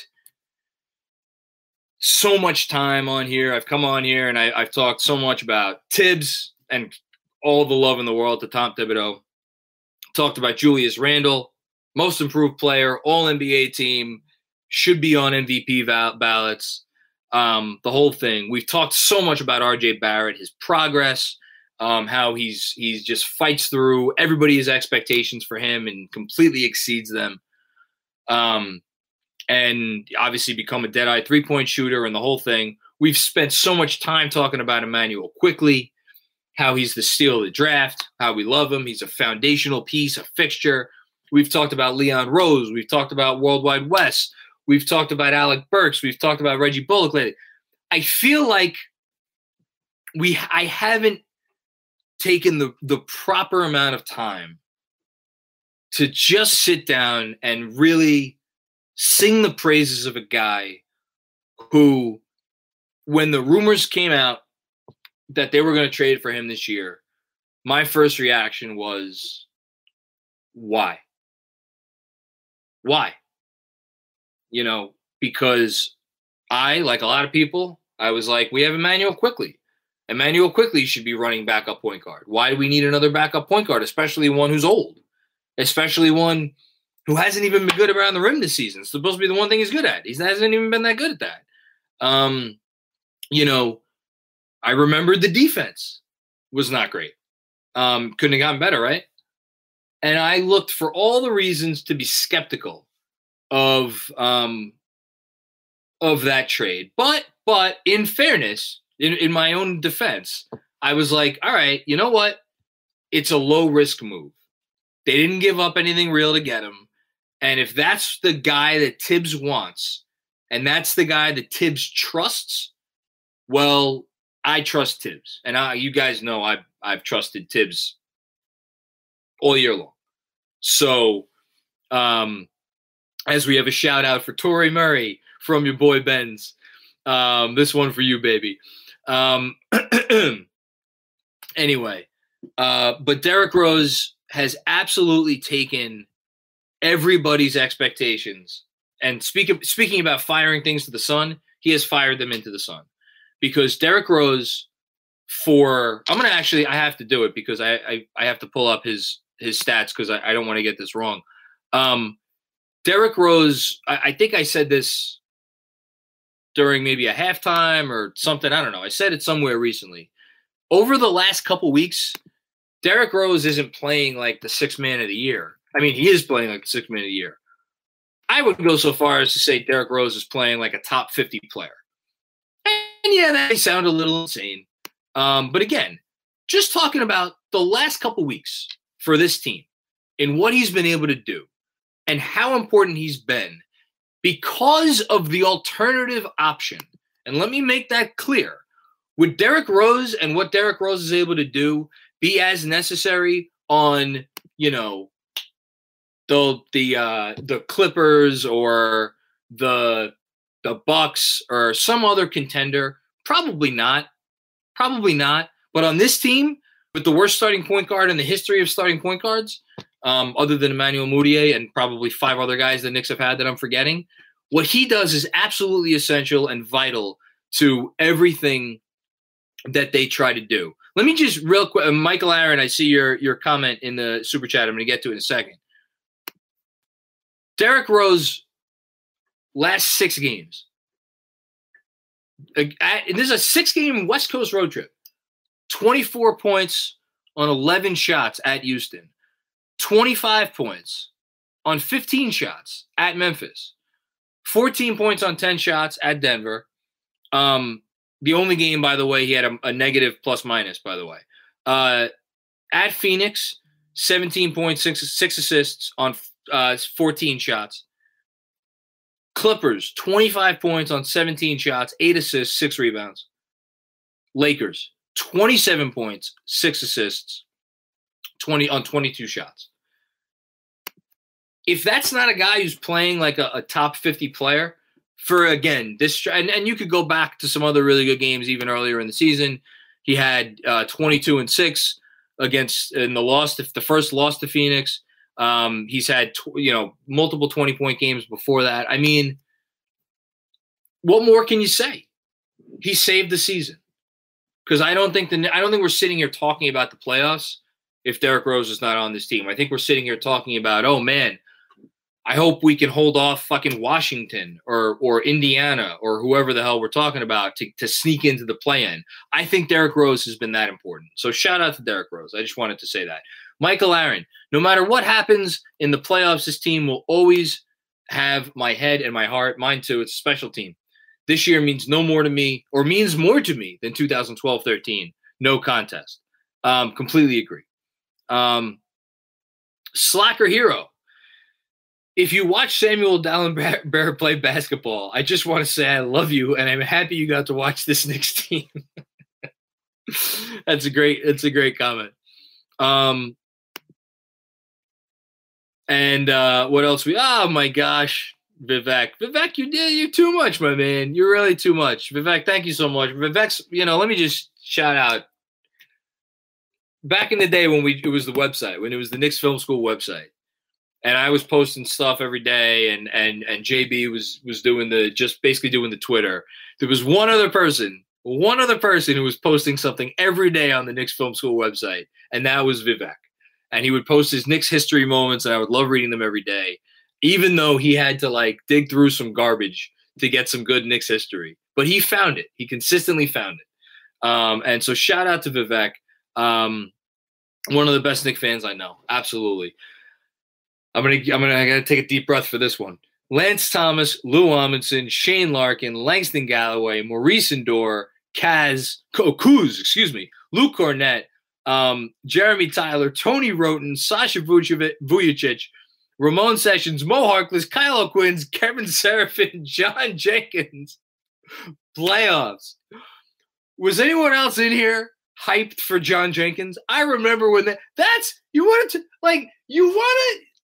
so much time on here. I've come on here and I've talked so much about Tibbs and all the love in the world to Tom Thibodeau. Talked about Julius Randle, most improved player, all NBA team, should be on MVP ballots, the whole thing. We've talked so much about RJ Barrett, his progress, how he's just fights through everybody's expectations for him and completely exceeds them. And obviously become a dead-eye three-point shooter and the whole thing. We've spent so much time talking about Immanuel Quickley, how he's the steal of the draft, how we love him. He's a foundational piece, a fixture. We've talked about Leon Rose. We've talked about Worldwide West. We've talked about Alec Burks. We've talked about Reggie Bullock lately. I feel like I haven't taken the proper amount of time to just sit down and really sing the praises of a guy who, when the rumors came out that they were going to trade for him this year, my first reaction was, why? Why? You know, because like a lot of people, I was like, we have Immanuel Quickley. Immanuel Quickley should be running backup point guard. Why do we need another backup point guard, especially one who's old, especially one who hasn't even been good around the rim this season? It's supposed to be the one thing he's good at. He hasn't even been that good at that. You know, I remembered the defense was not great. Couldn't have gotten better, right? And I looked for all the reasons to be skeptical of that trade. But in fairness, in my own defense, I was like, all right, you know what? It's a low-risk move. They didn't give up anything real to get him. And if that's the guy that Tibbs wants, and that's the guy that Tibbs trusts, well, I trust Tibbs. And you guys know I've trusted Tibbs all year long. So as we have a shout out for Torrey Murray from your boy Benz. This one for you, baby. Anyway, but Derrick Rose has absolutely taken everybody's expectations. And speaking about firing things to the sun, he has fired them into the sun. Because Derrick Rose, I have to do it because I have to pull up his stats because I don't want to get this wrong. Derrick Rose, I think I said this during maybe a halftime or something. I don't know. I said it somewhere recently. Over the last couple weeks, Derrick Rose isn't playing like the sixth man of the year. I mean, he is playing like the sixth man of the year. I would go so far as to say Derrick Rose is playing like a top 50 player. And yeah, that may sound a little insane. But again, just talking about the last couple weeks for this team and what he's been able to do and how important he's been because of the alternative option. And let me make that clear. Would Derrick Rose and what Derrick Rose is able to do be as necessary on, the Clippers or the Bucks or some other contender? Probably not. But on this team, with the worst starting point guard in the history of starting point guards, other than Emmanuel Mudiay and probably 5 other guys the Knicks have had that I'm forgetting, what he does is absolutely essential and vital to everything that they try to do. Let me just real quick, Michael Aaron, I see your comment in the super chat. I'm going to get to it in a second. Derrick Rose, last 6 games. And this is a 6-game West Coast road trip. 24 points on 11 shots at Houston. 25 points on 15 shots at Memphis. 14 points on 10 shots at Denver. The only game, by the way, he had a negative plus-minus, by the way. At Phoenix, 17 points, 6 assists on 14 shots. Clippers, 25 points on 17 shots, 8 assists, 6 rebounds. Lakers, 27 points, 6 assists, 20 on 22 shots. If that's not a guy who's playing like a top 50 player for, again, this, and you could go back to some other really good games even earlier in the season. He had 22-6 in the first loss to Phoenix. He's had, multiple 20-point games before that. I mean, what more can you say? He saved the season. Because I don't think we're sitting here talking about the playoffs if Derrick Rose is not on this team. I think we're sitting here talking about, oh man, I hope we can hold off fucking Washington or Indiana or whoever the hell we're talking about to sneak into the play-in. I think Derrick Rose has been that important. So shout out to Derrick Rose. I just wanted to say that. Michael Aaron, no matter what happens in the playoffs, this team will always have my head and my heart. Mine too. It's a special team. This year means no more to me, or means more to me than 2012-13. No contest. Completely agree. Slacker Hero. If you watch Samuel Dalembert play basketball, I just want to say I love you, and I'm happy you got to watch this Knicks team. It's a great comment. And what else? Oh my gosh, Vivek, you're too much, my man. You're really too much. Vivek, thank you so much. Vivek's, let me just shout out. Back in the day when it was the website, when it was the Knicks Film School website, and I was posting stuff every day, and JB was doing basically doing the Twitter. There was one other person who was posting something every day on the Knicks Film School website, and that was Vivek. And he would post his Knicks history moments, and I would love reading them every day, even though he had to dig through some garbage to get some good Knicks history. But he found it. He consistently found it. And so shout out to Vivek. One of the best Knicks fans I know. Absolutely. I gotta take a deep breath for this one. Lance Thomas, Lou Amundsen, Shane Larkin, Langston Galloway, Maurice Endor, Kuz, Luke Cornett, Jeremy Tyler, Tony Roten, Sasha Vujacic, Ramon Sessions, Mo Harkless, Kyle O'Quinn, Kevin Seraphin, John Jenkins. Playoffs. Was anyone else in here hyped for John Jenkins? I remember when you want to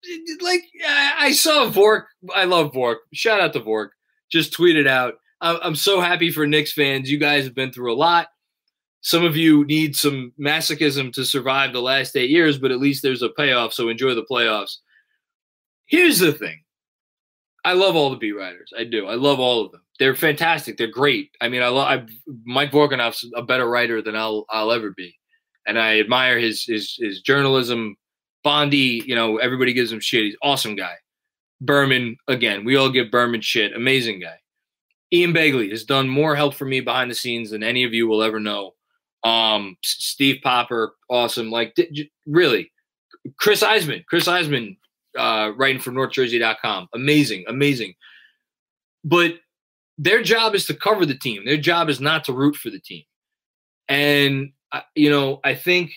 like I saw Vork. I love Vork. Shout out to Vork. Just tweeted out. I'm so happy for Knicks fans. You guys have been through a lot. Some of you need some masochism to survive the last 8 years, but at least there's a payoff, so enjoy the playoffs. Here's the thing. I love all the beat writers. I do. I love all of them. They're fantastic. They're great. I mean, Mike Vorkunov's a better writer than I'll ever be, and I admire his journalism. Bondy, everybody gives him shit. He's an awesome guy. Berman, again, we all give Berman shit. Amazing guy. Ian Begley has done more help for me behind the scenes than any of you will ever know. Steve Popper, awesome. Like, really. Chris Eisman, writing for NorthJersey.com. Amazing. But their job is to cover the team. Their job is not to root for the team. And, I think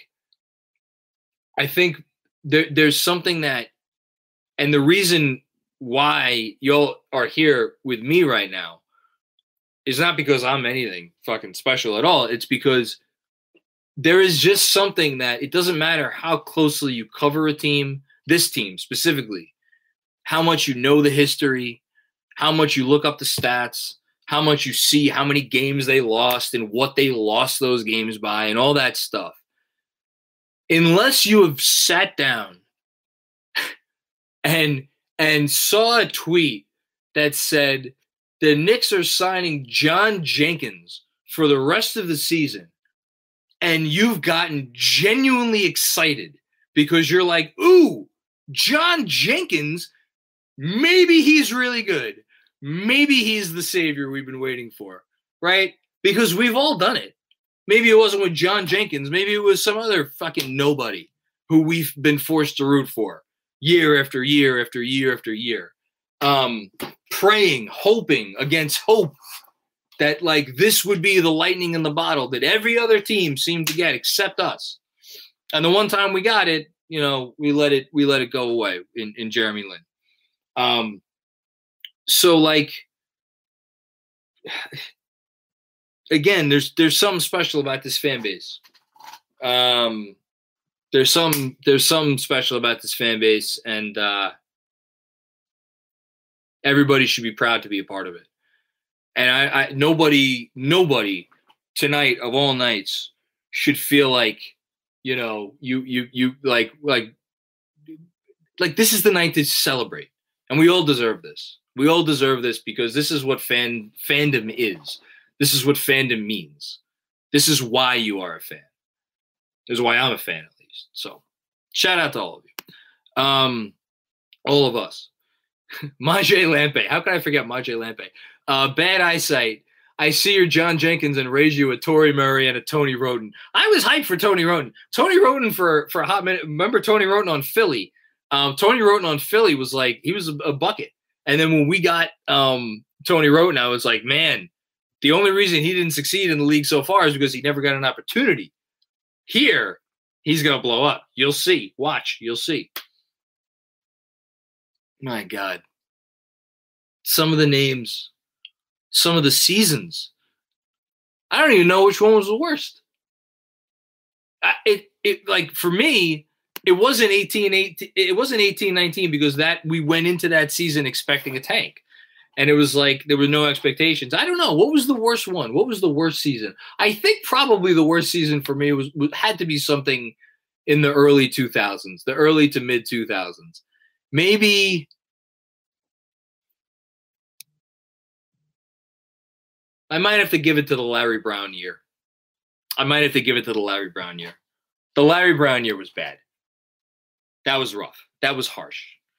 there's something that, and the reason why y'all are here with me right now is not because I'm anything fucking special at all. It's because there is just something that it doesn't matter how closely you cover a team, this team specifically, how much you know the history, how much you look up the stats, how much you see how many games they lost and what they lost those games by and all that stuff. Unless you have sat down and saw a tweet that said the Knicks are signing John Jenkins for the rest of the season, and you've gotten genuinely excited because you're like, ooh, John Jenkins, maybe he's really good. Maybe he's the savior we've been waiting for, right? Because we've all done it. Maybe it wasn't with John Jenkins. Maybe it was some other fucking nobody who we've been forced to root for year after year after year after year. Praying, hoping against hope that like this would be the lightning in the bottle that every other team seemed to get except us. And the one time we got it, we let it go away in Jeremy Lin. So like, again, there's something special about this fan base. There's something special about this fan base, and everybody should be proud to be a part of it. And I nobody tonight of all nights should feel like, you like this is the night to celebrate. And we all deserve this. We all deserve this because this is what fandom is. This is what fandom means. This is why you are a fan. This is why I'm a fan, at least. So shout out to all of you. All of us. Majay Lampe. How can I forget Majay Lampe? Bad eyesight. I see your John Jenkins and raise you a Torrey Murray and a Tony Roden. I was hyped for Tony Roden. Tony Roden for a hot minute. Remember Tony Roden on Philly? Tony Roden on Philly was like, he was a bucket. And then when we got Tony Roden, I was like, man, the only reason he didn't succeed in the league so far is because he never got an opportunity. Here, he's going to blow up. You'll see. Watch. You'll see. My God. Some of the names, some of the seasons. I don't even know which one was the worst. Like for me, it wasn't 18-19 because that we went into that season expecting a tank. And it was like there were no expectations. I don't know. What was the worst one? What was the worst season? I think probably the worst season for me had to be something in the early 2000s, the early to mid 2000s. Maybe I might have to give it to the Larry Brown year. The Larry Brown year was bad. That was rough. That was harsh.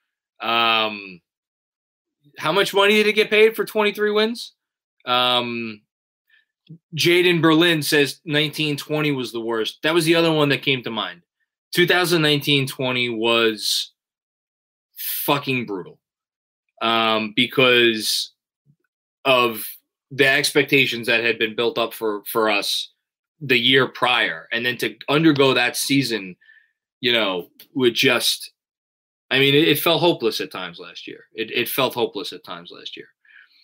How much money did it get paid for 23 wins? Jaden Berlin says 19-20 was the worst. That was the other one that came to mind. 2019-20 was fucking brutal because of the expectations that had been built up for us the year prior. And then to undergo that season, with just – I mean, it felt hopeless at times last year. It felt hopeless at times last year.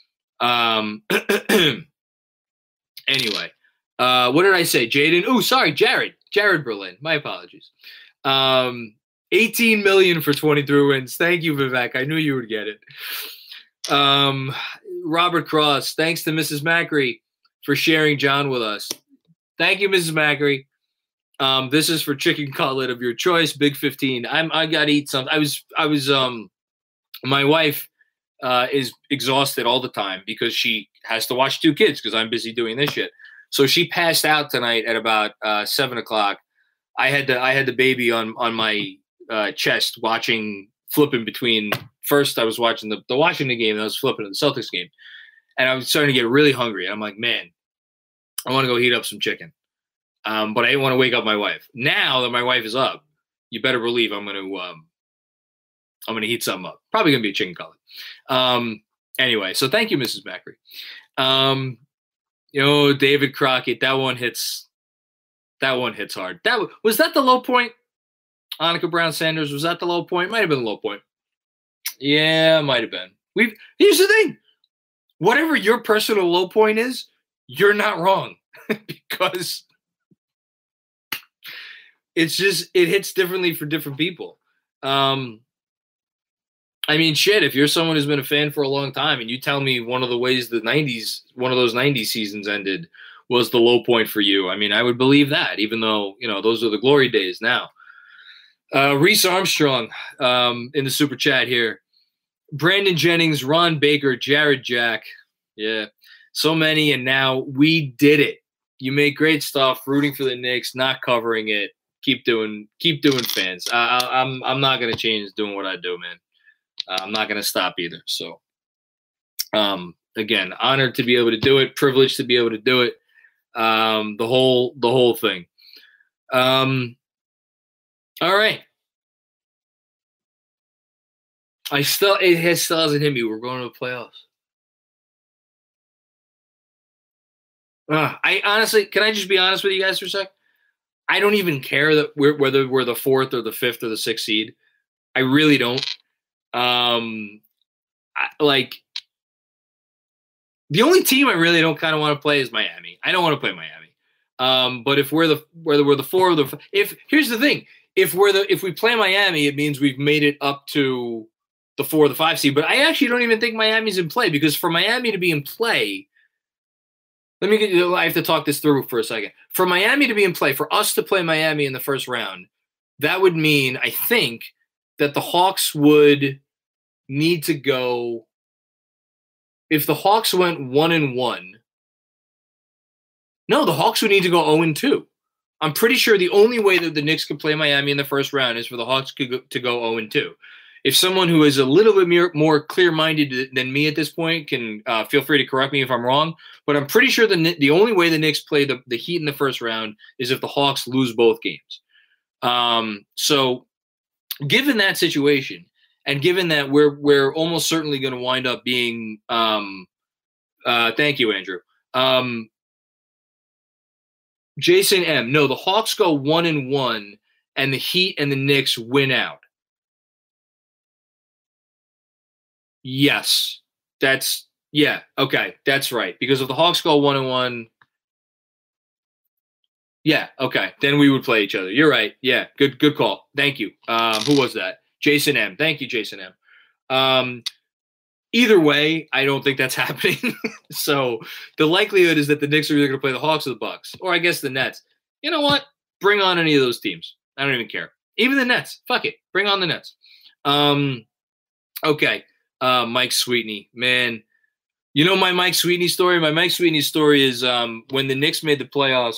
Anyway, what did I say? Jaden? Oh, sorry, Jared. Jared Berlin. My apologies. $18 million for 23 wins. Thank you, Vivek. I knew you would get it. Robert Cross, thanks to Mrs. Macri for sharing John with us. Thank you, Mrs. Macri. This is for chicken cutlet of your choice, Big 15. I gotta eat something. My wife is exhausted all the time because she has to watch 2 kids because I'm busy doing this shit. So she passed out tonight at about 7:00. I had the baby on my chest flipping between. First, I was watching the Washington game, and I was flipping to the Celtics game. And I was starting to get really hungry. I'm like, man, I want to go heat up some chicken. But I didn't want to wake up my wife. Now that my wife is up, you better believe I'm going to heat something up. Probably going to be a chicken cutlet. Anyway, so thank you, Mrs. Macri. David Crockett, that one hits hard. Was that the low point? Annika Brown Sanders, was that the low point? Might have been the low point. Yeah, might have been. Here's the thing. Whatever your personal low point is, you're not wrong. Because it hits differently for different people. I mean, shit, if you're someone who's been a fan for a long time and you tell me one of the ways one of those 90s seasons ended was the low point for you, I mean, I would believe that, even though, those are the glory days now. Reese Armstrong in the super chat here. Brandon Jennings, Ron Baker, Jared Jack. Yeah, so many, and now we did it. You make great stuff, rooting for the Knicks, not covering it. Keep doing fans. I'm not going to change doing what I do, man. I'm not going to stop either. So, again, honored to be able to do it, privileged to be able to do it. The whole thing. All right. It still hasn't hit me. We're going to the playoffs. I honestly, can I just be honest with you guys for a sec? I don't even care that whether we're the 4th or the 5th or the 6th seed. I really don't. The only team I really don't kind of want to play is Miami. I don't want to play Miami. But whether we're the 4 or the here's the thing, if we play Miami, it means we've made it up to the 4 or the 5 seed. But I actually don't even think Miami's in play, because for Miami to be in play, I have to talk this through for a second. For Miami to be in play, for us to play Miami in the first round, that would mean, I think, that the Hawks would need to go. If the Hawks went 1-1, no, the Hawks would need to go 0-2. I'm pretty sure the only way that the Knicks could play Miami in the first round is for the Hawks to go 0-2. If someone who is a little bit more clear-minded than me at this point can feel free to correct me if I'm wrong, but I'm pretty sure the only way the Knicks play the Heat in the first round is if the Hawks lose both games. So given that situation, and given that we're almost certainly going to wind up being thank you, Andrew. Jason M. No, the Hawks go 1-1, and the Heat and the Knicks win out. Yes, okay, that's right. Because if the Hawks go 1-1, yeah, okay, then we would play each other. You're right. Yeah, good call. Thank you. Who was that? Jason M. Thank you, Jason M. Either way, I don't think that's happening. So the likelihood is that the Knicks are either going to play the Hawks or the Bucks, or I guess the Nets. You know what? Bring on any of those teams. I don't even care. Even the Nets. Fuck it. Bring on the Nets. Okay. Mike Sweetney, man. You know my Mike Sweetney story? My Mike Sweetney story is when the Knicks made the playoffs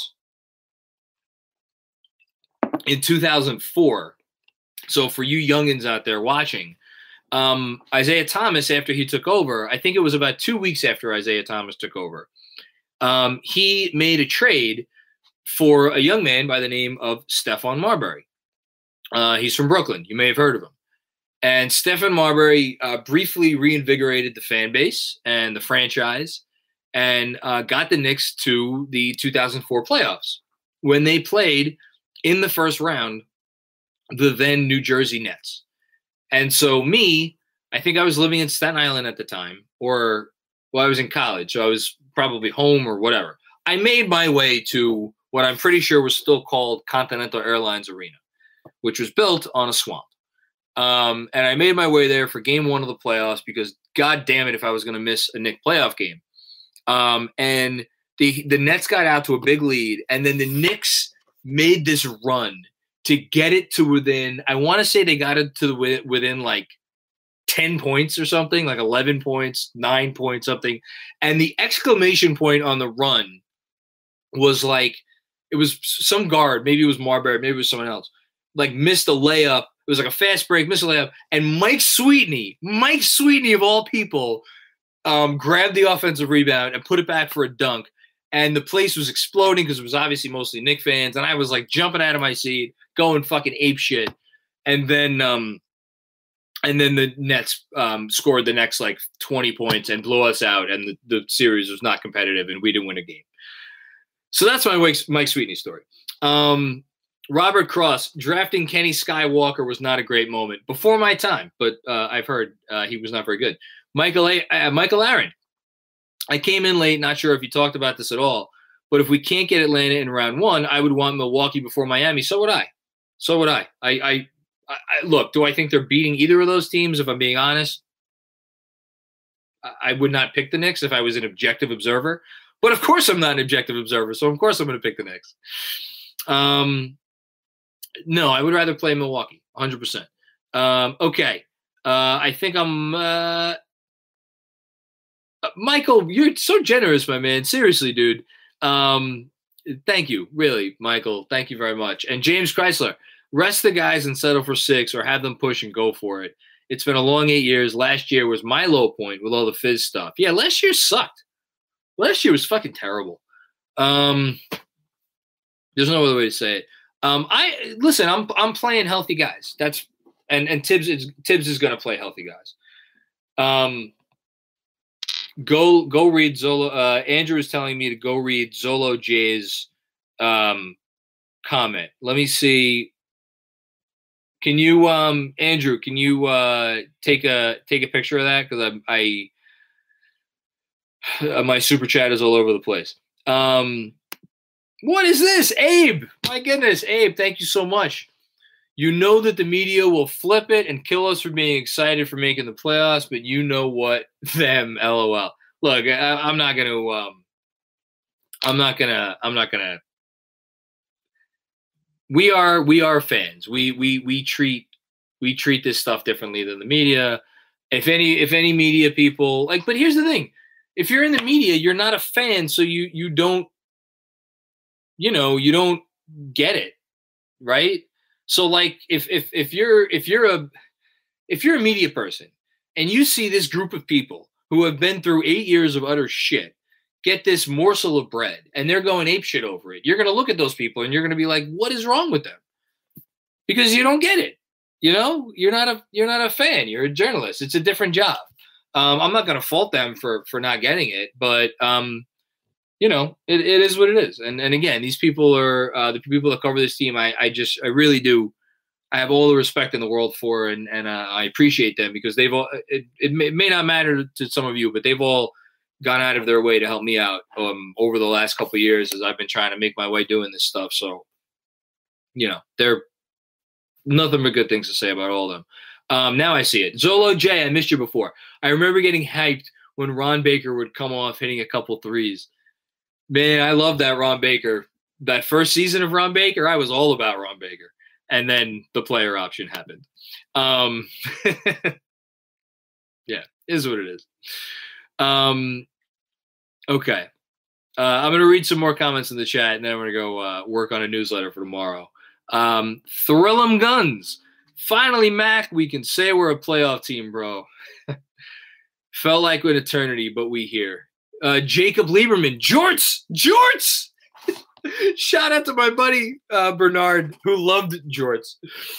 in 2004. So for you youngins out there watching, Isaiah Thomas, after he took over, I think it was about 2 weeks after Isaiah Thomas took over, he made a trade for a young man by the name of Stephon Marbury. He's from Brooklyn. You may have heard of him. And Stephon Marbury briefly reinvigorated the fan base and the franchise and got the Knicks to the 2004 playoffs when they played in the first round the then New Jersey Nets. And so I think I was living in Staten Island at the time, I was in college, so I was probably home or whatever. I made my way to what I'm pretty sure was still called Continental Airlines Arena, which was built on a swamp. And I made my way there for game 1 of the playoffs because God damn it if I was going to miss a Knicks playoff game. And the Nets got out to a big lead, and then the Knicks made this run to get it to within, I want to say they got it to within like 10 points or something, like 11 points, 9 points, something. And the exclamation point on the run was like, it was some guard, maybe it was Marbury, maybe it was someone else, like missed a layup. It was like a fast break, missed a layup. And Mike Sweetney of all people, grabbed the offensive rebound and put it back for a dunk. And the place was exploding because it was obviously mostly Knicks fans. And I was like jumping out of my seat, going fucking ape shit. And then the Nets scored the next like 20 points and blew us out. And the series was not competitive and we didn't win a game. So that's my Mike Sweetney story. Robert Cross, drafting Kenny Skywalker was not a great moment. Before my time, but I've heard he was not very good. Michael Aaron. I came in late, not sure if you talked about this at all, but if we can't get Atlanta in round 1, I would want Milwaukee before Miami. So would I. I look, do I think they're beating either of those teams? If I'm being honest, I would not pick the Knicks if I was an objective observer. But of course I'm not an objective observer, so of course I'm going to pick the Knicks. No, I would rather play Milwaukee, 100%. Okay. I think I'm Michael, you're so generous, my man. Seriously, dude. Thank you. Really, Michael. Thank you very much. And James Chrysler, rest the guys and settle for 6 or have them push and go for it. It's been a long 8 years. Last year was my low point with all the Fizz stuff. Yeah, last year sucked. Last year was fucking terrible. There's no other way to say it. I'm playing healthy guys. And Tibbs is going to play healthy guys. Go read Zolo. Andrew is telling me to go read Zolo J's comment. Let me see. Can you, Andrew? Can you take a picture of that? Because my super chat is all over the place. What is this, Abe? My goodness, Abe! Thank you so much. You know that the media will flip it and kill us for being excited for making the playoffs, but you know what? Them, LOL. Look, I'm not gonna. We are fans. We treat this stuff differently than the media. If any media people like, but here's the thing: if you're in the media, you're not a fan, so you don't get it, right? So like if you're a media person and you see this group of people who have been through 8 years of utter shit get this morsel of bread and they're going ape shit over it, you're going to look at those people and you're going to be like, what is wrong with them? Because you don't get it. You're not a fan. You're a journalist. It's a different job. I'm not going to fault them for not getting it, but it is what it is. And again, these people are the people that cover this team. I really do. I have all the respect in the world for, and I appreciate them because they've all. It may not matter to some of you, but they've all gone out of their way to help me out over the last couple of years as I've been trying to make my way doing this stuff. So, they're nothing but good things to say about all of them. Now I see it. Zolo J, I missed you before. I remember getting hyped when Ron Baker would come off hitting a couple threes. Man, I love that Ron Baker. That first season of Ron Baker, I was all about Ron Baker. And then the player option happened. Yeah, is what it is. Okay. I'm going to read some more comments in the chat, and then I'm going to go work on a newsletter for tomorrow. Thrill 'em Guns. Finally, Mac, we can say we're a playoff team, bro. Felt like an eternity, but we here. Jacob Lieberman. Jorts! Shout out to my buddy Bernard, who loved jorts.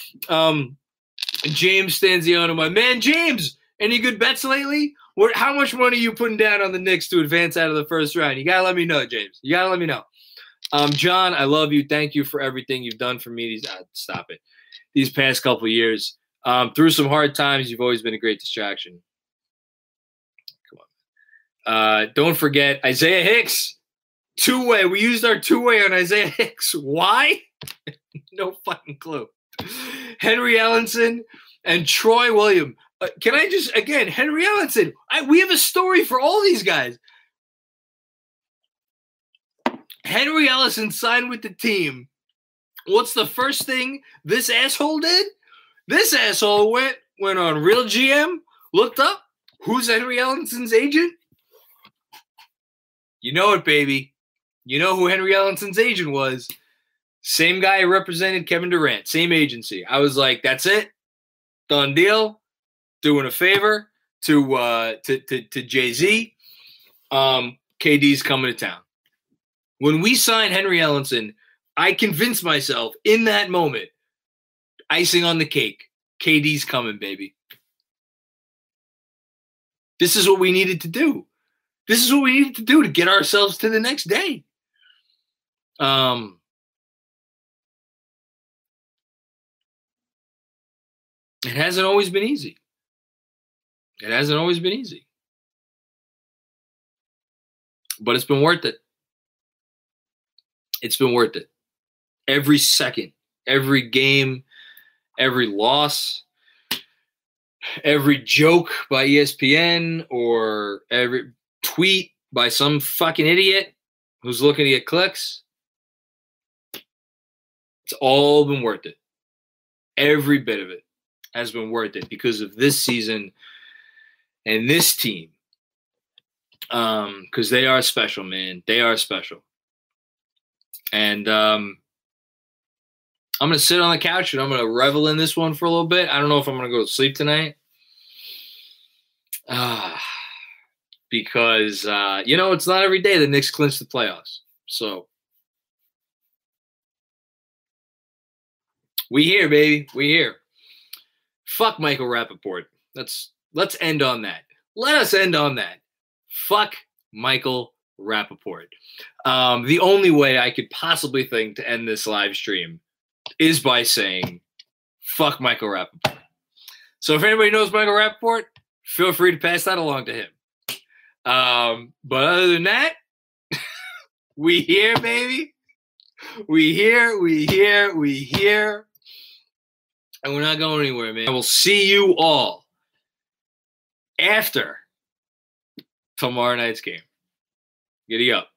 James Stanziano, my man. James, any good bets lately? How much money are you putting down on the Knicks to advance out of the first round? You got to let me know, James. You got to let me know. John, I love you. Thank you for everything you've done for me. These past couple of years. Through some hard times, you've always been a great distraction. Come on. Don't forget Isaiah Hicks. Two-way. We used our two-way on Isaiah Hicks. Why? No fucking clue. Henry Ellenson and Troy Williams. Can I just, again, Henry Ellenson, we have a story for all these guys. Henry Ellenson signed with the team. What's the first thing this asshole did? This asshole went on Real GM, looked up, who's Henry Ellenson's agent? You know it, baby. You know who Henry Ellenson's agent was. Same guy who represented Kevin Durant, same agency. I was like, that's it. Done deal. Doing a favor to Jay-Z. KD's coming to town. When we signed Henry Ellenson, I convinced myself in that moment, icing on the cake, KD's coming, baby. This is what we needed to do. This is what we needed to do to get ourselves to the next day. It hasn't always been easy. It hasn't always been easy. But it's been worth it. It's been worth it. Every second, every game, every loss, every joke by ESPN or every tweet by some fucking idiot who's looking to get clicks. It's all been worth it. Every bit of it has been worth it because of this season and this team. Because they are special, man. They are special. And I'm going to sit on the couch and I'm going to revel in this one for a little bit. I don't know if I'm going to go to sleep tonight. Because, it's not every day the Knicks clinch the playoffs. So we here, baby. We here. Fuck Michael Rappaport. Let's end on that. Let us end on that. Fuck Michael Rappaport. The only way I could possibly think to end this live stream is by saying, fuck Michael Rappaport. So if anybody knows Michael Rappaport, feel free to pass that along to him. But other than that, we here, baby. We here. And we're not going anywhere, man. I will see you all after tomorrow night's game. Giddy up.